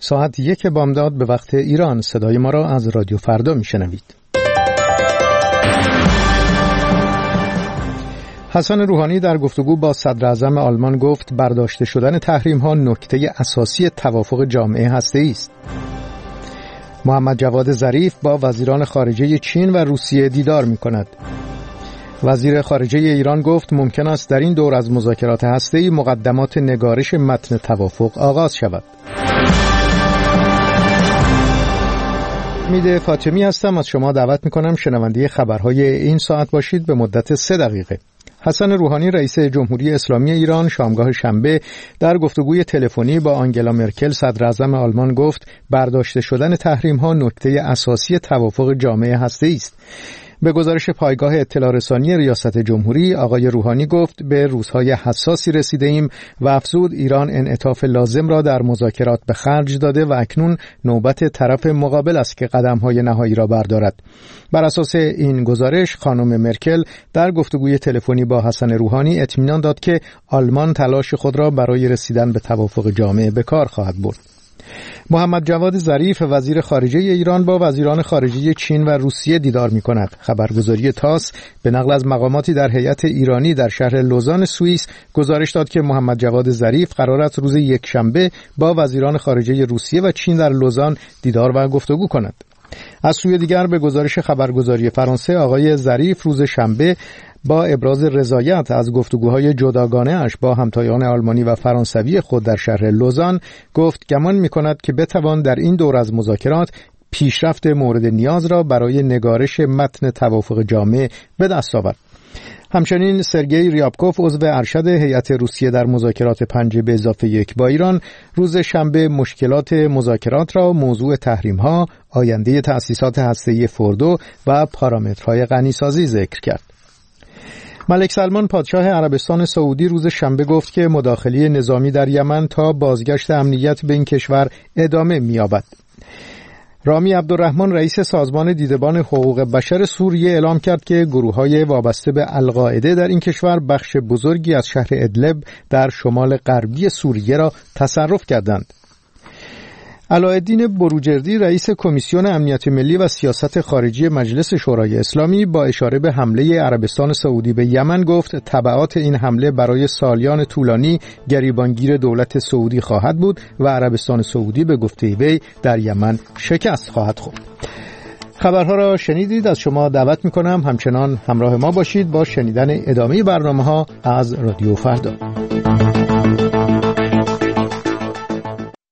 ساعت 1 بامداد به وقت ایران. صدای ما را از رادیو فردا میشنوید. حسن روحانی در گفتگو با صدر اعظم آلمان گفت برداشته شدن تحریم‌ها نکته اساسی توافق جامعه هسته‌ای است. محمد جواد ظریف با وزیران خارجه چین و روسیه دیدار می‌کند. وزیر خارجه ایران گفت ممکن است در این دور از مذاکرات هسته‌ای مقدمات نگارش متن توافق آغاز شود. امید فاطمی هستم. از شما دعوت می‌کنم شنونده خبرهای این ساعت باشید به مدت 3 دقیقه. حسن روحانی رئیس جمهوری اسلامی ایران شامگاه شنبه در گفتگوی تلفنی با آنگلا مرکل صدر اعظم آلمان گفت برداشته شدن تحریم‌ها نکته اساسی توافق جامعه هسته‌ای است. به گزارش پایگاه اطلاع رسانی ریاست جمهوری آقای روحانی گفت به روزهای حساسی رسیده ایم و افزود ایران انعطاف لازم را در مذاکرات به خرج داده و اکنون نوبت طرف مقابل است که قدم‌های نهایی را بردارد. بر اساس این گزارش خانم مرکل در گفتگوی تلفنی با حسن روحانی اطمینان داد که آلمان تلاش خود را برای رسیدن به توافق جامعه به کار خواهد برد. محمد جواد ظریف وزیر خارجه ایران با وزیران خارجه چین و روسیه دیدار می‌کند. خبرگزاری تاس به نقل از مقاماتی در هیئت ایرانی در شهر لوزان سوئیس گزارش داد که محمد جواد ظریف قرار است روز یکشنبه با وزیران خارجه روسیه و چین در لوزان دیدار و گفتگو کند. از سوی دیگر به گزارش خبرگزاری فرانسه آقای ظریف روز شنبه با ابراز رضایت از گفتگوهای جداگانه اش با همتایان آلمانی و فرانسوی خود در شهر لوزان گفت گمان می‌کند که بتوان در این دور از مذاکرات پیشرفت مورد نیاز را برای نگارش متن توافق جامع به دست آورد. همچنین سرگئی ریابکوف عضو ارشد هیئت روسیه در مذاکرات 5+1 با ایران روز شنبه مشکلات مذاکرات را موضوع تحریم‌ها، آینده تأسیسات هسته‌ای فوردو و پارامترهای غنیسازی ذکر کرد. ملک سلمان پادشاه عربستان سعودی روز شنبه گفت که مداخله نظامی در یمن تا بازگشت امنیت به این کشور ادامه می‌یابد. رامی عبدالرحمن رئیس سازمان دیدبان حقوق بشر سوریه اعلام کرد که گروه‌های وابسته به القاعده در این کشور بخش بزرگی از شهر ادلب در شمال غربی سوریه را تصرف کردند. علاءالدین بروجردی رئیس کمیسیون امنیت ملی و سیاست خارجی مجلس شورای اسلامی با اشاره به حمله عربستان سعودی به یمن گفت تبعات این حمله برای سالیان طولانی گریبانگیر دولت سعودی خواهد بود و عربستان سعودی به گفته وی در یمن شکست خواهد خورد. خبرها را شنیدید. از شما دعوت می‌کنم همچنان همراه ما باشید با شنیدن ادامه برنامه‌ها از رادیو فردا.